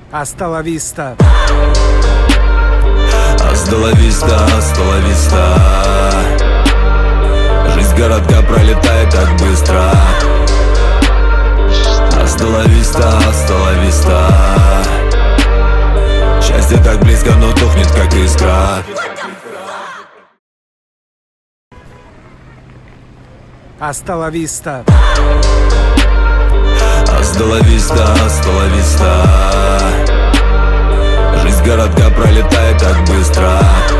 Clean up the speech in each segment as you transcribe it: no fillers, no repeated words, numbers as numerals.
Hasta la vista. Hasta la vista, hasta la vista. Жизнь городка пролетает так быстро. Hasta la vista, hasta la vista. Счастье так близко, но тухнет как искра. Hasta la vista. Hasta la vista, hasta la vista. Жизнь городка пролетает так быстро.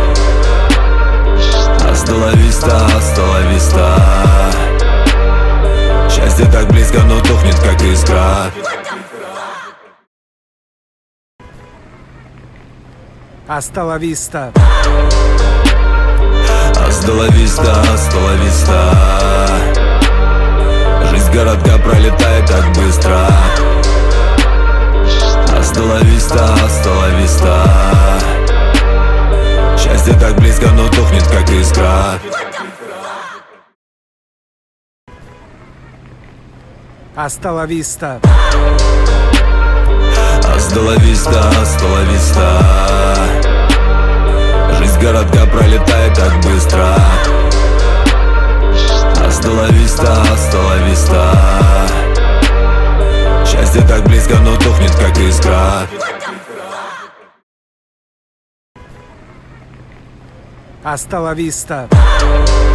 Hasta la vista, hasta la vista. Счастье так близко, но тухнет как искра. Hasta la vista. Hasta la vista, hasta la vista. Жизнь городка пролетает так быстро. Hasta la vista, hasta la vista. Счастье так близко, но тухнет как искра. Hasta la vista. Hasta la vista, hasta la vista. Жизнь городка пролетает так быстро. Hasta la vista, hasta la vista. Счастье так близко, но тухнет как искра. Hasta la vista.